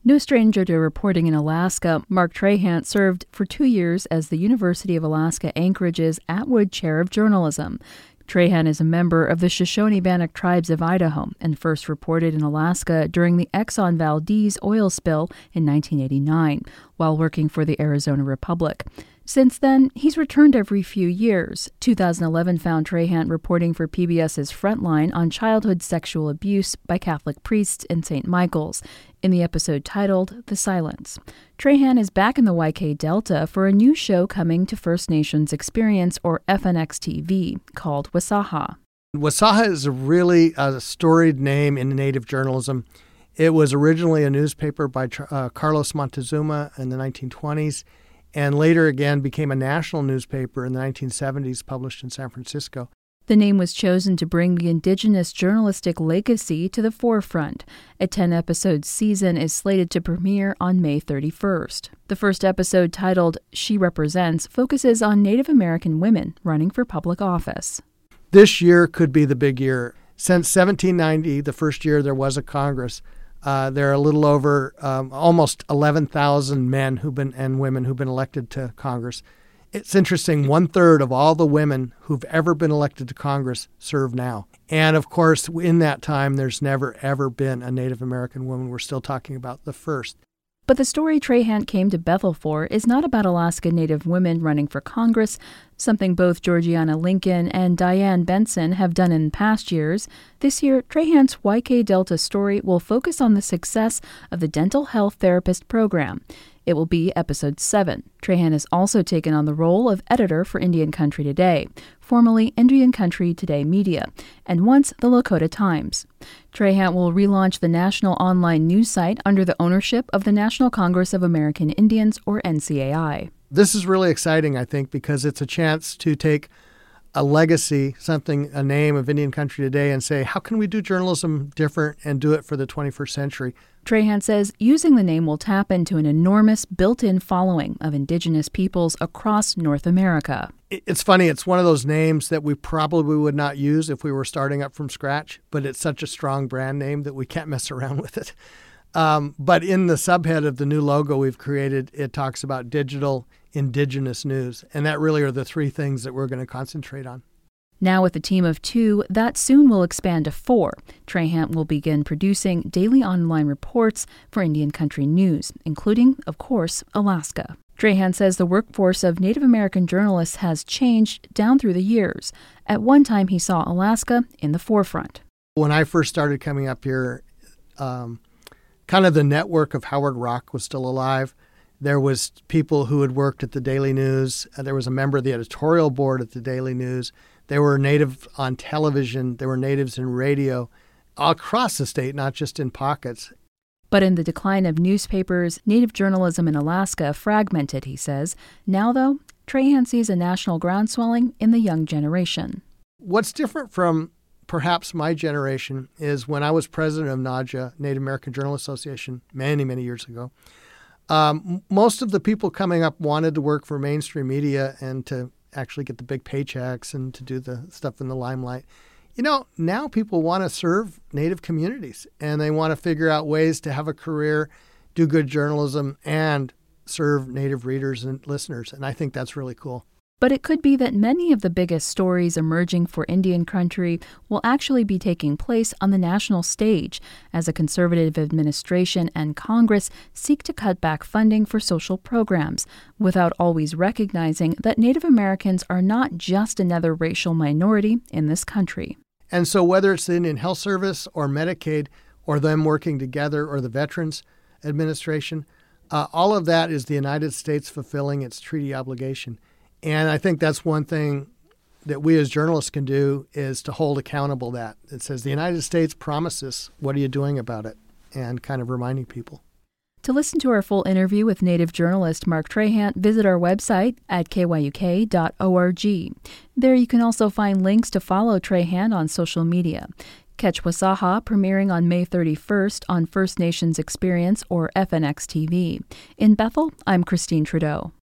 No stranger to reporting in Alaska, Mark Trahant served for 2 years as the University of Alaska Anchorage's Atwood Chair of Journalism. Trahant is a member of the Shoshone-Bannock tribes of Idaho and first reported in Alaska during the Exxon Valdez oil spill in 1989, while working for the Arizona Republic. Since then, he's returned every few years. 2011 found Trahant reporting for PBS's Frontline on childhood sexual abuse by Catholic priests in St. Michael's, in the episode titled The Silence. Trahant is back in the YK Delta for a new show coming to First Nations Experience, or FNX TV, called Wasaha. Wasaha is a really storied name in Native journalism. It was originally a newspaper by Carlos Montezuma in the 1920s, and later again became a national newspaper in the 1970s, published in San Francisco. The name was chosen to bring the indigenous journalistic legacy to the forefront. A 10-episode season is slated to premiere on May 31st. The first episode, titled She Represents, focuses on Native American women running for public office. This year could be the big year. Since 1790, the first year there was a Congress, there are a little over almost 11,000 men and women who've been elected to Congress. It's interesting, 1/3 of all the women who've ever been elected to Congress serve now. And of course, in that time, there's never, ever been a Native American woman. We're still talking about the first. But the story Trahant came to Bethel for is not about Alaska Native women running for Congress, something both Georgiana Lincoln and Diane Benson have done in past years. This year, Trahant's YK Delta story will focus on the success of the Dental Health Therapist program. It will be episode 7. Trahant has also taken on the role of editor for Indian Country Today, formerly Indian Country Today Media, and once the Lakota Times. Trahant will relaunch the national online news site under the ownership of the National Congress of American Indians, or NCAI. This is really exciting, I think, because it's a chance to take a legacy, a name of Indian Country Today, and say, how can we do journalism different and do it for the 21st century? Trahant says using the name will tap into an enormous built-in following of indigenous peoples across North America. It's funny, it's one of those names that we probably would not use if we were starting up from scratch, but it's such a strong brand name that we can't mess around with it. But in the subhead of the new logo we've created, it talks about digital indigenous news, and that really are the 3 things that we're going to concentrate on. Now with a team of 2, that soon will expand to 4. Trahant will begin producing daily online reports for Indian Country News, including, of course, Alaska. Trahant says the workforce of Native American journalists has changed down through the years. At one time, he saw Alaska in the forefront. When I first started coming up here, kind of the network of Howard Rock was still alive. There was people who had worked at the Daily News. There was a member of the editorial board at the Daily News. There were Native on television. There were Natives in radio all across the state, not just in pockets. But in the decline of newspapers, Native journalism in Alaska fragmented, he says. Now, though, Trahant sees a national groundswelling in the young generation. What's different from perhaps my generation is when I was president of NAJA, Native American Journalists Association, many, many years ago, most of the people coming up wanted to work for mainstream media and to actually get the big paychecks and to do the stuff in the limelight. Now people want to serve Native communities, and they want to figure out ways to have a career, do good journalism, and serve Native readers and listeners. And I think that's really cool. But it could be that many of the biggest stories emerging for Indian Country will actually be taking place on the national stage as a conservative administration and Congress seek to cut back funding for social programs, without always recognizing that Native Americans are not just another racial minority in this country. And so whether it's the Indian Health Service or Medicaid or them working together or the Veterans Administration, all of that is the United States fulfilling its treaty obligation. And I think that's one thing that we as journalists can do, is to hold accountable that. It says the United States promises, what are you doing about it? And kind of reminding people. To listen to our full interview with Native journalist Mark Trahant, visit our website at kyuk.org. There you can also find links to follow Trahant on social media. Catch Wasaha premiering on May 31st on First Nations Experience, or FNX TV. In Bethel, I'm Christine Trudeau.